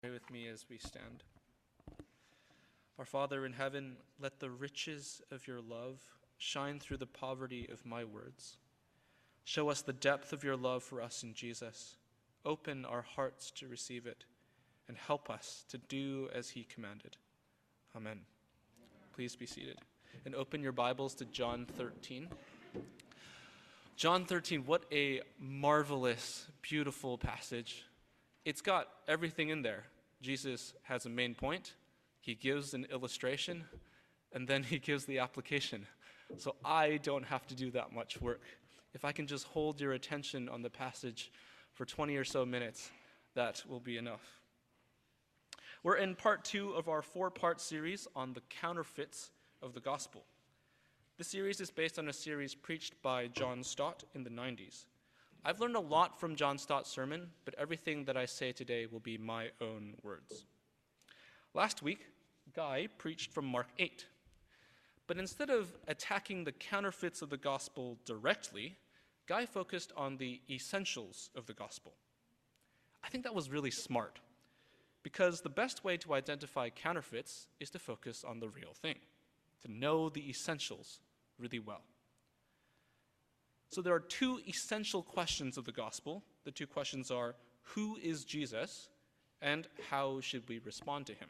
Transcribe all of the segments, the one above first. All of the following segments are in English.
Pray with me as we stand. Our Father in heaven, let the riches of your love shine through the poverty of my words. Show us the depth of your love for us in Jesus. Open our hearts to receive it, and help us to do as he commanded. Amen. Please be seated. And open your Bibles to John 13. John 13, what a marvelous, beautiful passage. It's got everything in there. Jesus has a main point, he gives an illustration, and then he gives the application. So I don't have to do that much work. If I can just hold your attention on the passage for 20 or so minutes, that will be enough. We're in part 2 of our 4-part series on the counterfeits of the gospel. This series is based on a series preached by John Stott in the 90s. I've learned a lot from John Stott's sermon, but everything that I say today will be my own words. Last week, Guy preached from Mark 8. But instead of attacking the counterfeits of the gospel directly, Guy focused on the essentials of the gospel. I think that was really smart, because the best way to identify counterfeits is to focus on the real thing, to know the essentials really well. So there are 2 essential questions of the gospel. The 2 questions are, who is Jesus, and how should we respond to him?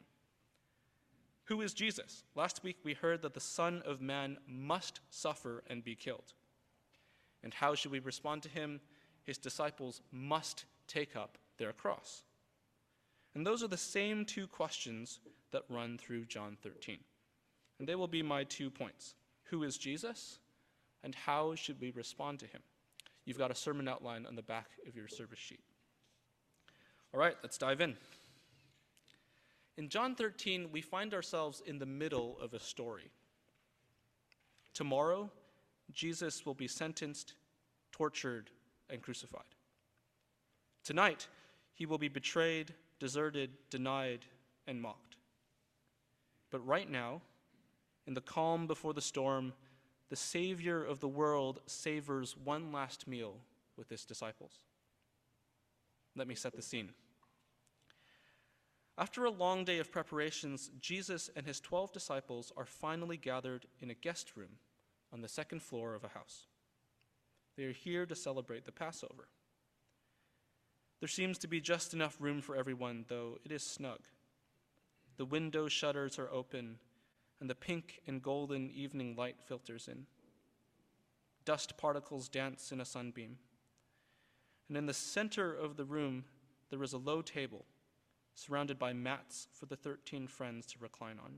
Who is Jesus? Last week we heard that the Son of Man must suffer and be killed. And how should we respond to him? His disciples must take up their cross. And those are the same 2 questions that run through John 13. And they will be my 2 points. Who is Jesus? And how should we respond to him? You've got a sermon outline on the back of your service sheet. All right, let's dive in. In John 13, we find ourselves in the middle of a story. Tomorrow, Jesus will be sentenced, tortured, and crucified. Tonight, he will be betrayed, deserted, denied, and mocked. But right now, in the calm before the storm, the Savior of the world savors one last meal with his disciples. Let me set the scene. After a long day of preparations, Jesus and his 12 disciples are finally gathered in a guest room on the 2nd floor of a house. They are here to celebrate the Passover. There seems to be just enough room for everyone, though it is snug. The window shutters are open, and the pink and golden evening light filters in. Dust particles dance in a sunbeam. And in the center of the room, there is a low table surrounded by mats for the 13 friends to recline on.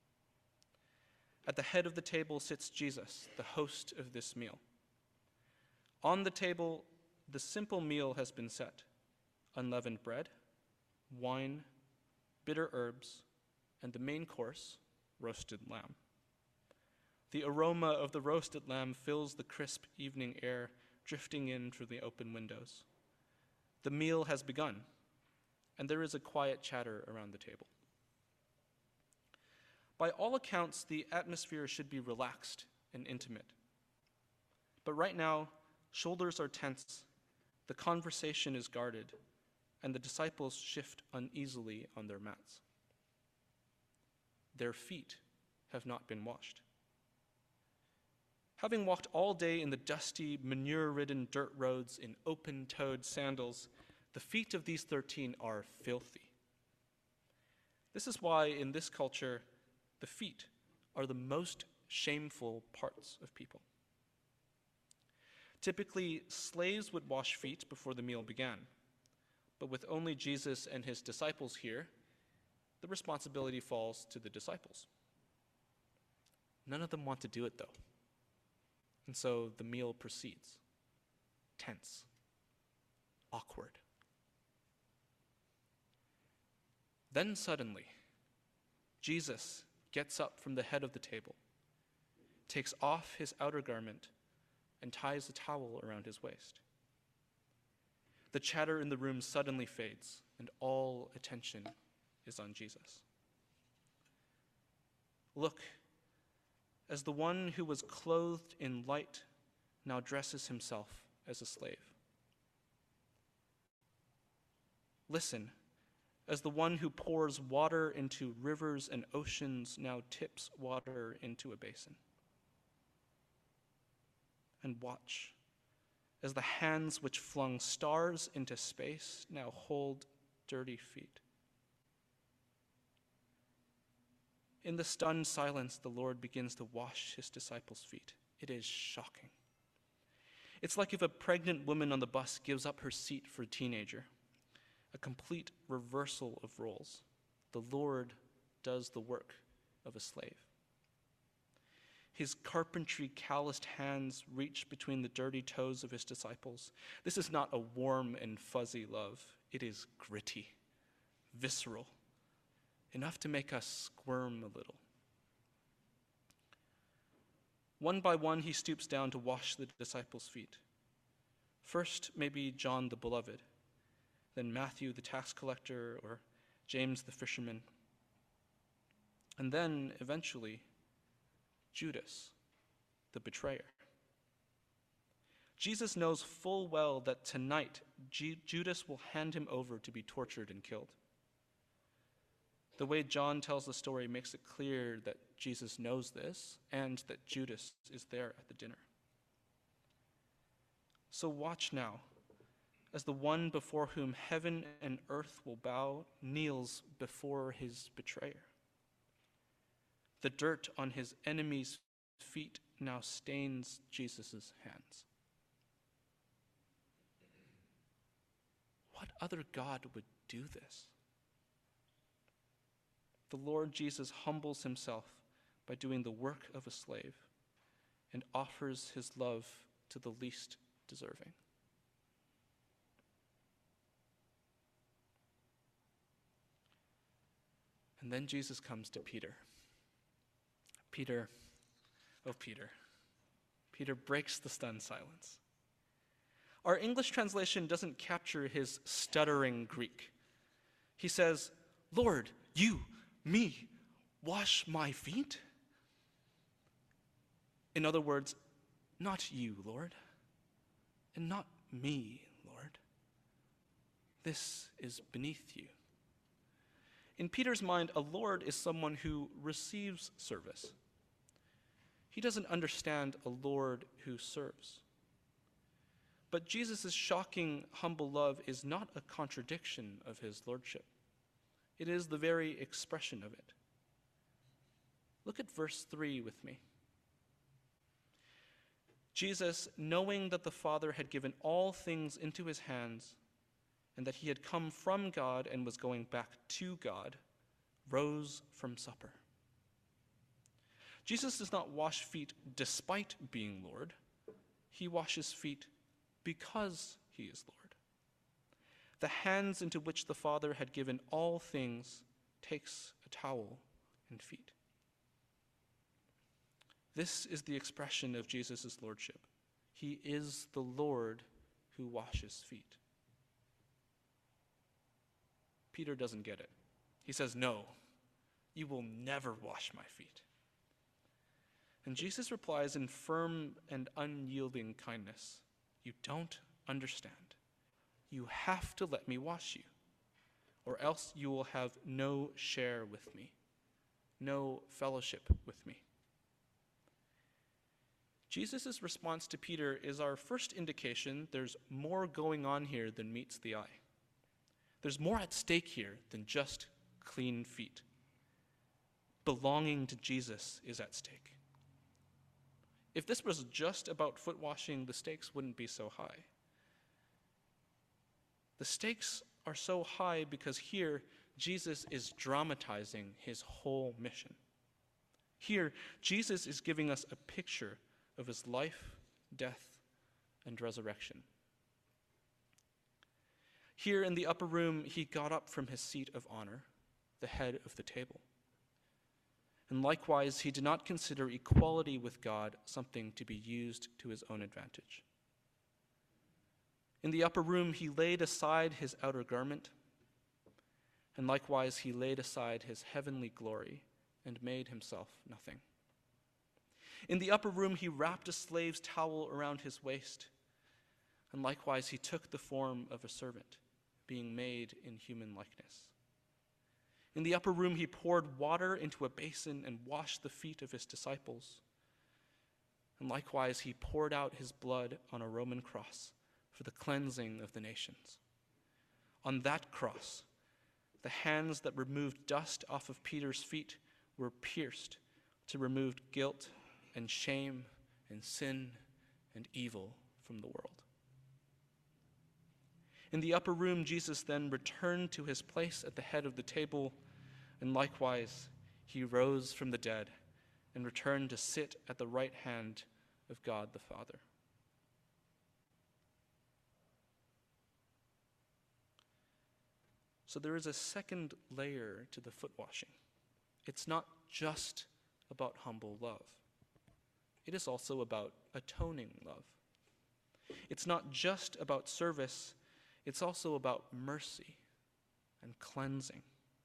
At the head of the table sits Jesus, the host of this meal. On the table, the simple meal has been set: unleavened bread, wine, bitter herbs, and the main course, roasted lamb. The aroma of the roasted lamb fills the crisp evening air, drifting in through the open windows. The meal has begun, and there is a quiet chatter around the table. By all accounts, the atmosphere should be relaxed and intimate. But right now, shoulders are tense, the conversation is guarded, and the disciples shift uneasily on their mats. Their feet have not been washed. Having walked all day in the dusty, manure-ridden dirt roads in open-toed sandals, the feet of these 13 are filthy. This is why, in this culture, the feet are the most shameful parts of people. Typically, slaves would wash feet before the meal began, but with only Jesus and his disciples here, the responsibility falls to the disciples. None of them want to do it, though. And so the meal proceeds. Tense. Awkward. Then suddenly, Jesus gets up from the head of the table, takes off his outer garment, and ties a towel around his waist. The chatter in the room suddenly fades, and all attention is on Jesus. Look, as the one who was clothed in light now dresses himself as a slave. Listen, as the one who pours water into rivers and oceans now tips water into a basin. And watch as the hands which flung stars into space now hold dirty feet. In the stunned silence, the Lord begins to wash his disciples' feet. It is shocking. It's like if a pregnant woman on the bus gives up her seat for a teenager. A complete reversal of roles. The Lord does the work of a slave. His carpentry calloused hands reach between the dirty toes of his disciples. This is not a warm and fuzzy love. It is gritty, visceral, enough to make us squirm a little. One by one, he stoops down to wash the disciples' feet. First, maybe John the beloved, then Matthew the tax collector, or James the fisherman, and then, eventually, Judas the betrayer. Jesus knows full well that tonight Judas will hand him over to be tortured and killed. The way John tells the story makes it clear that Jesus knows this and that Judas is there at the dinner. So watch now as the one before whom heaven and earth will bow kneels before his betrayer. The dirt on his enemy's feet now stains Jesus' hands. What other God would do this? The Lord Jesus humbles himself by doing the work of a slave and offers his love to the least deserving. And then Jesus comes to Peter. Peter breaks the stunned silence. Our English translation doesn't capture his stuttering Greek. He says, "Lord, me, wash my feet?" In other words, not you, Lord, and not me, Lord. This is beneath you. In Peter's mind, a Lord is someone who receives service. He doesn't understand a Lord who serves. But Jesus' shocking, humble love is not a contradiction of his lordship. It is the very expression of it. Look at verse 3 with me. Jesus, knowing that the Father had given all things into his hands, and that he had come from God and was going back to God, rose from supper. Jesus does not wash feet despite being Lord. He washes feet because he is Lord. The hands into which the Father had given all things takes a towel and feet. This is the expression of Jesus' lordship. He is the Lord who washes feet. Peter doesn't get it. He says, "No, you will never wash my feet." And Jesus replies in firm and unyielding kindness, "You don't understand. You have to let me wash you, or else you will have no share with me, no fellowship with me." Jesus' response to Peter is our first indication there's more going on here than meets the eye. There's more at stake here than just clean feet. Belonging to Jesus is at stake. If this was just about foot washing, the stakes wouldn't be so high. The stakes are so high because here Jesus is dramatizing his whole mission. Here, Jesus is giving us a picture of his life, death, and resurrection. Here in the upper room, he got up from his seat of honor, the head of the table. And likewise, he did not consider equality with God something to be used to his own advantage. In the upper room, he laid aside his outer garment, and likewise, he laid aside his heavenly glory and made himself nothing. In the upper room, he wrapped a slave's towel around his waist, and likewise, he took the form of a servant, being made in human likeness. In the upper room, he poured water into a basin and washed the feet of his disciples. And likewise, he poured out his blood on a Roman cross for the cleansing of the nations. On that cross, the hands that removed dust off of Peter's feet were pierced to remove guilt and shame and sin and evil from the world. In the upper room, Jesus then returned to his place at the head of the table, and likewise, he rose from the dead and returned to sit at the right hand of God the Father. So there is a second layer to the foot washing. It's not just about humble love. It is also about atoning love. It's not just about service, it's also about mercy and cleansing.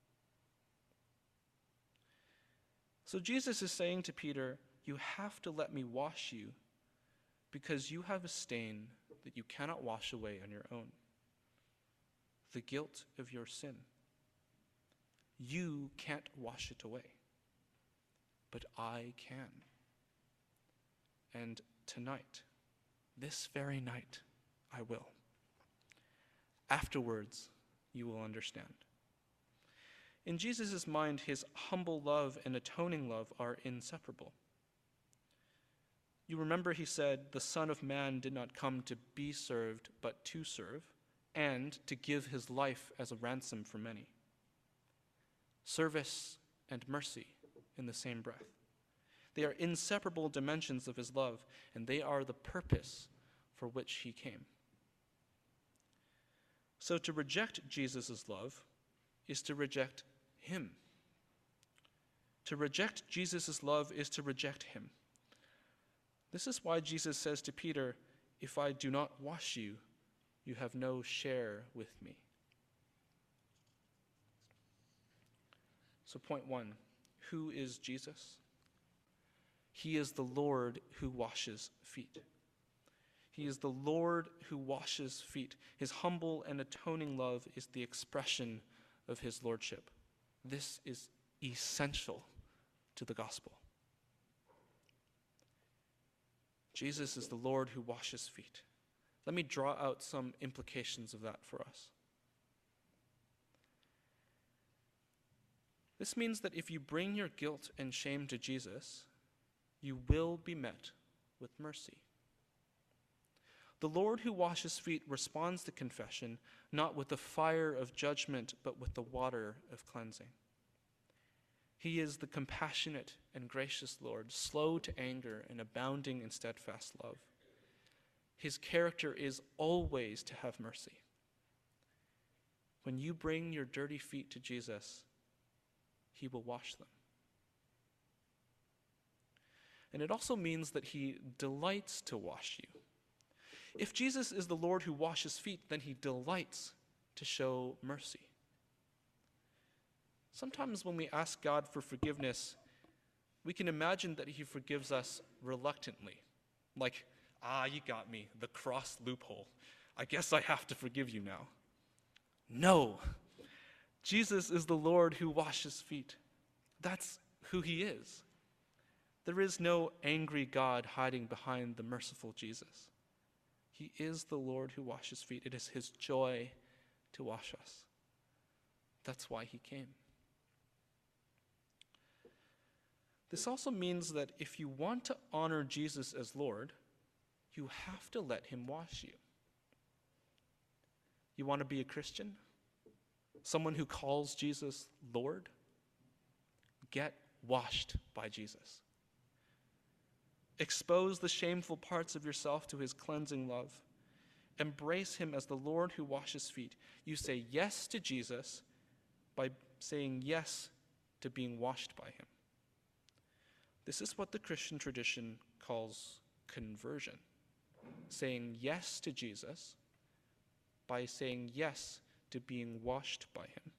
So Jesus is saying to Peter, you have to let me wash you because you have a stain that you cannot wash away on your own. The guilt of your sin. You can't wash it away, but I can. And tonight, this very night, I will. Afterwards, you will understand. In Jesus' mind, his humble love and atoning love are inseparable. You remember he said, the Son of Man did not come to be served, but to serve, and to give his life as a ransom for many. Service and mercy in the same breath. They are inseparable dimensions of his love, and they are the purpose for which he came. So to reject Jesus' love is to reject him. To reject Jesus' love is to reject him. This is why Jesus says to Peter, if I do not wash you, you have no share with me. So point one, who is Jesus? He is the Lord who washes feet. He is the Lord who washes feet. His humble and atoning love is the expression of his lordship. This is essential to the gospel. Jesus is the Lord who washes feet. Let me draw out some implications of that for us. This means that if you bring your guilt and shame to Jesus, you will be met with mercy. The Lord who washes feet responds to confession not with the fire of judgment, but with the water of cleansing. He is the compassionate and gracious Lord, slow to anger and abounding in steadfast love. His character is always to have mercy. When you bring your dirty feet to Jesus, he will wash them. And it also means that he delights to wash you. If Jesus is the Lord who washes feet, then he delights to show mercy. Sometimes when we ask God for forgiveness, we can imagine that he forgives us reluctantly. Like, you got me, the cross loophole. I guess I have to forgive you now. No, Jesus is the Lord who washes feet. That's who he is. There is no angry God hiding behind the merciful Jesus. He is the Lord who washes feet. It is his joy to wash us. That's why he came. This also means that if you want to honor Jesus as Lord, you have to let him wash you. You want to be a Christian? Someone who calls Jesus Lord? Get washed by Jesus. Expose the shameful parts of yourself to his cleansing love. Embrace him as the Lord who washes feet. You say yes to Jesus by saying yes to being washed by him. This is what the Christian tradition calls conversion. Saying yes to Jesus by saying yes to being washed by him.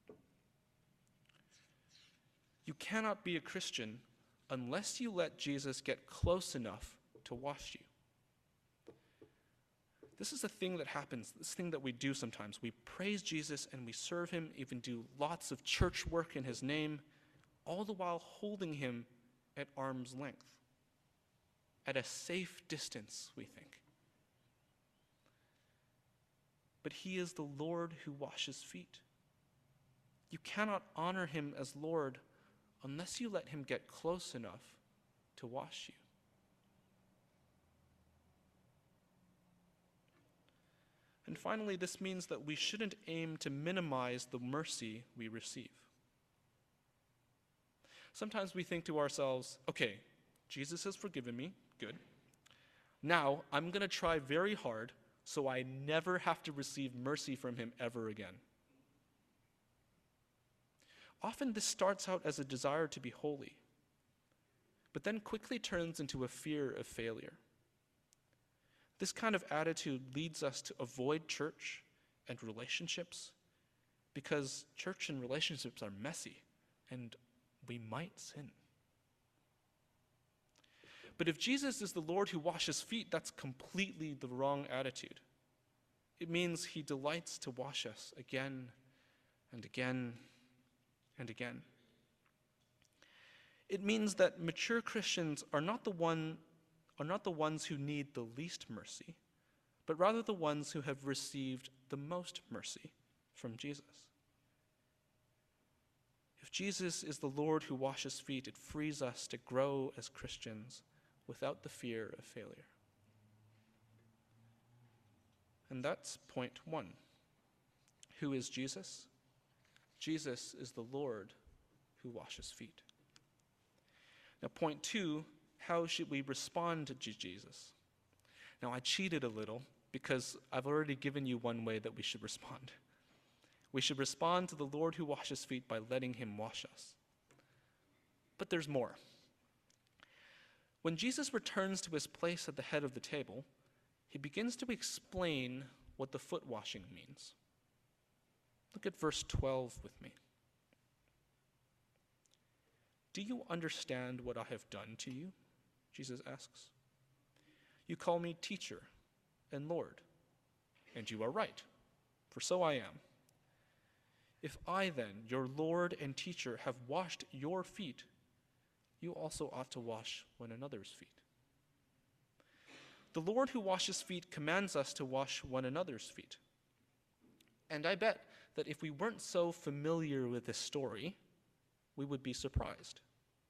You cannot be a Christian unless you let Jesus get close enough to wash you. This is a thing that happens, this thing that we do sometimes. We praise Jesus and we serve him, even do lots of church work in his name, all the while holding him at arm's length, at a safe distance, we think. But he is the Lord who washes feet. You cannot honor him as Lord unless you let him get close enough to wash you. And finally, this means that we shouldn't aim to minimize the mercy we receive. Sometimes we think to ourselves, okay, Jesus has forgiven me, good. Now I'm going to try very hard so I never have to receive mercy from him ever again. Often this starts out as a desire to be holy, but then quickly turns into a fear of failure. This kind of attitude leads us to avoid church and relationships because church and relationships are messy and we might sin. But if Jesus is the Lord who washes feet, that's completely the wrong attitude. It means he delights to wash us again and again and again. It means that mature Christians are not the ones who need the least mercy, but rather the ones who have received the most mercy from Jesus. If Jesus is the Lord who washes feet, it frees us to grow as Christians without the fear of failure. And that's point one. Who is Jesus? Jesus is the Lord who washes feet. Now, point two, how should we respond to Jesus? Now, I cheated a little because I've already given you one way that we should respond. We should respond to the Lord who washes feet by letting him wash us. But there's more. When Jesus returns to his place at the head of the table, he begins to explain what the foot washing means. Look at verse 12 with me. Do you understand what I have done to you? Jesus asks. You call me teacher and Lord, and you are right, for so I am. If I then, your Lord and teacher, have washed your feet, you also ought to wash one another's feet. The Lord who washes feet commands us to wash one another's feet. And I bet that if we weren't so familiar with this story, we would be surprised.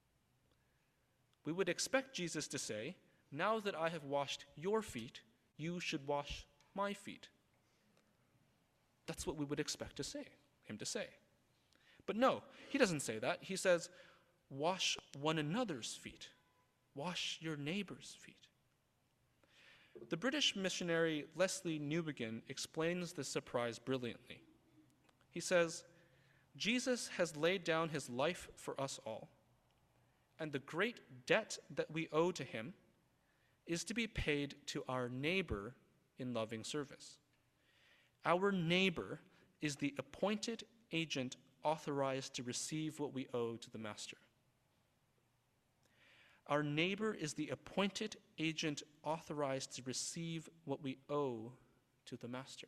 We would expect Jesus to say, now that I have washed your feet, you should wash my feet. That's what we would expect him to say. But no, he doesn't say that. He says, wash one another's feet. Wash your neighbor's feet. The British missionary Leslie Newbigin explains this surprise brilliantly. He says, Jesus has laid down his life for us all, and the great debt that we owe to him is to be paid to our neighbor in loving service. Our neighbor is the appointed agent authorized to receive what we owe to the master. Our neighbor is the appointed agent authorized to receive what we owe to the master.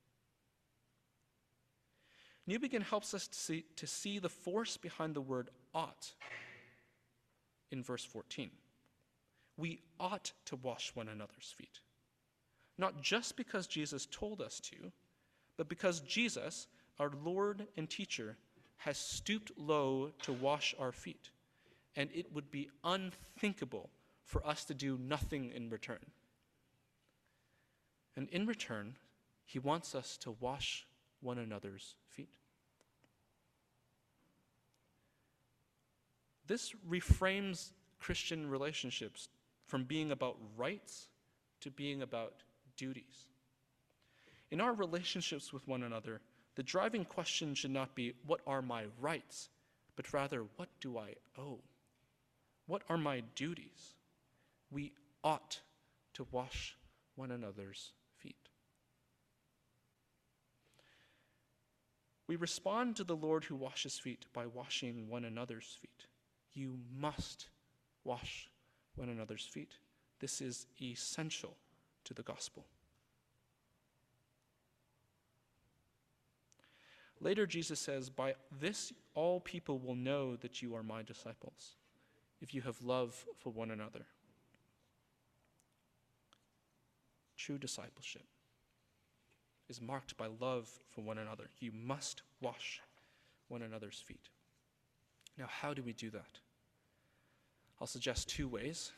Newbigin helps us to see the force behind the word ought in verse 14. We ought to wash one another's feet, not just because Jesus told us to, but because Jesus, our Lord and teacher, has stooped low to wash our feet, and it would be unthinkable for us to do nothing in return. And in return, he wants us to wash one another's feet. This reframes Christian relationships from being about rights to being about duties. In our relationships with one another, the driving question should not be, what are my rights, but rather, what do I owe? What are my duties? We ought to wash one another's feet. We respond to the Lord who washes feet by washing one another's feet. You must wash one another's feet. This is essential to the gospel. Later, Jesus says, "By this all people will know that you are my disciples, if you have love for one another." True discipleship is marked by love for one another. You must wash one another's feet. Now, how do we do that? I'll suggest 2 ways.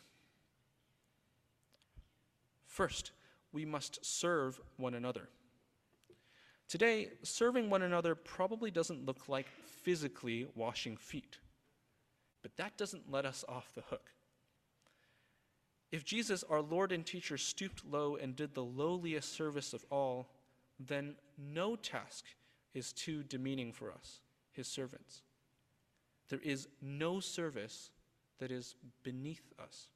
First, we must serve one another. Today, serving one another probably doesn't look like physically washing feet, but that doesn't let us off the hook. If Jesus, our Lord and teacher, stooped low and did the lowliest service of all, then no task is too demeaning for us, his servants. There is no service that is beneath us.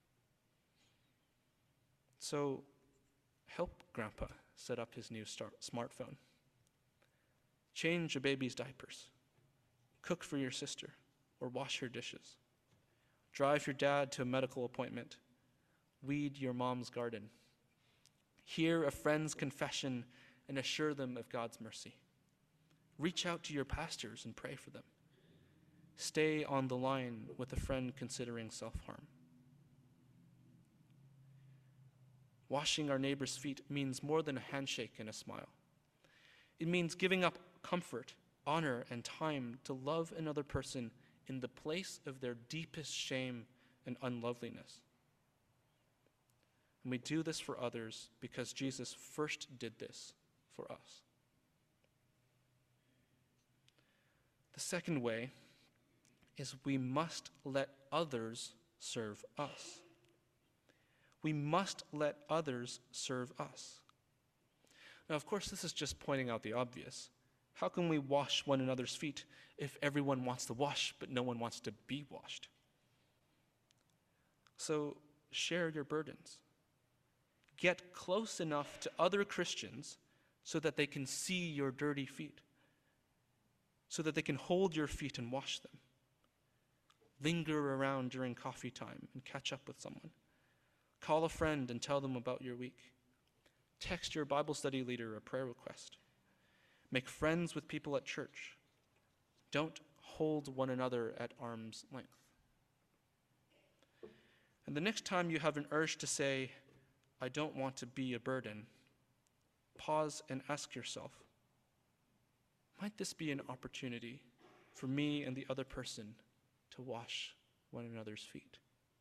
So, help Grandpa set up his new smartphone. Change a baby's diapers. Cook for your sister, or wash her dishes. Drive your dad to a medical appointment. Weed your mom's garden. Hear a friend's confession and assure them of God's mercy. Reach out to your pastors and pray for them. Stay on the line with a friend considering self-harm. Washing our neighbor's feet means more than a handshake and a smile. It means giving up comfort, honor, and time to love another person in the place of their deepest shame and unloveliness. And we do this for others because Jesus first did this for us. The second way is we must let others serve us. We must let others serve us. Now, of course, this is just pointing out the obvious. How can we wash one another's feet if everyone wants to wash, but no one wants to be washed? So, share your burdens. Get close enough to other Christians so that they can see your dirty feet, so that they can hold your feet and wash them. Linger around during coffee time and catch up with someone. Call a friend and tell them about your week. Text your Bible study leader a prayer request. Make friends with people at church. Don't hold one another at arm's length. And the next time you have an urge to say, "I don't want to be a burden," pause and ask yourself, might this be an opportunity for me and the other person to wash one another's feet?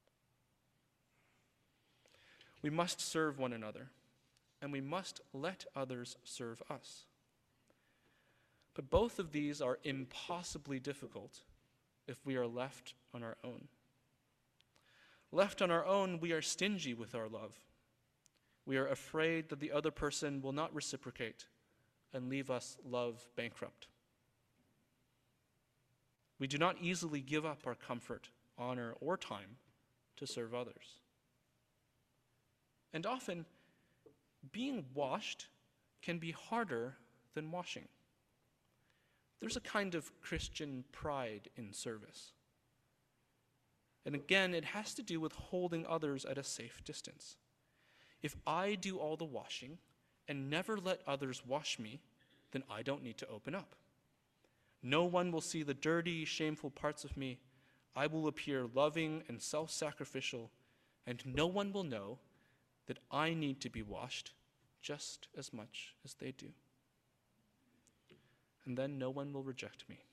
We must serve one another, and we must let others serve us. But both of these are impossibly difficult if we are left on our own. Left on our own, we are stingy with our love. We are afraid that the other person will not reciprocate and leave us love bankrupt. We do not easily give up our comfort, honor, or time to serve others. And often, being washed can be harder than washing. There's a kind of Christian pride in service. And again, it has to do with holding others at a safe distance. If I do all the washing and never let others wash me, then I don't need to open up. No one will see the dirty, shameful parts of me. I will appear loving and self-sacrificial, and no one will know that I need to be washed just as much as they do. And then no one will reject me.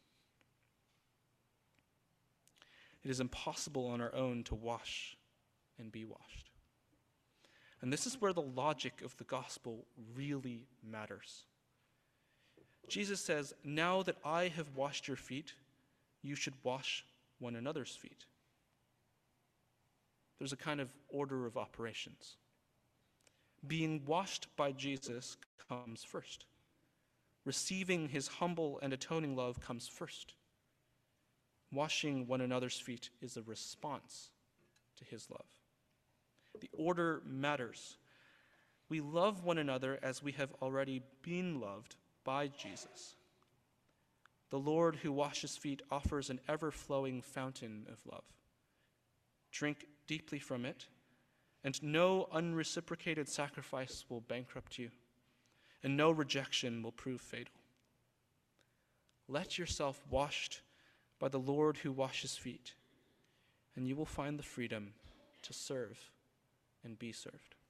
It is impossible on our own to wash and be washed. And this is where the logic of the gospel really matters. Jesus says, "Now that I have washed your feet, you should wash one another's feet." There's a kind of order of operations. Being washed by Jesus comes first. Receiving his humble and atoning love comes first. Washing one another's feet is a response to his love. The order matters. We love one another as we have already been loved by Jesus. The Lord who washes feet offers an ever-flowing fountain of love. Drink deeply from it, and no unreciprocated sacrifice will bankrupt you, and no rejection will prove fatal. Let yourself washed by the Lord who washes feet, and you will find the freedom to serve and be served.